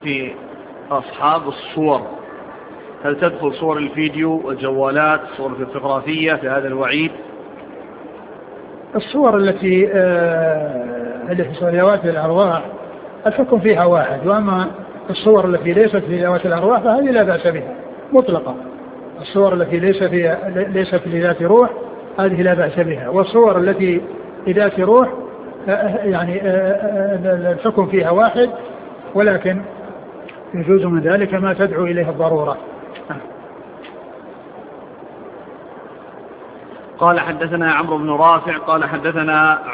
في أصحاب الصور، هل تدخل صور الفيديو والجوالات الصور الفوتوغرافية في هذا الوعيد؟ الصور التي في ذوات الأرواح الحكم فيها واحد، وأما الصور التي ليست في ذوات الأرواح فهذه لا بأس بها مطلقا. الصور التي ليست لذات روح هذه لا بأس بها، والصور التي لذات روح يعني الحكم فيها واحد، ولكن يجوز من ذلك ما تدعو إليه الضرورة. قال حدثنا عمرو بن رافع قال حدثنا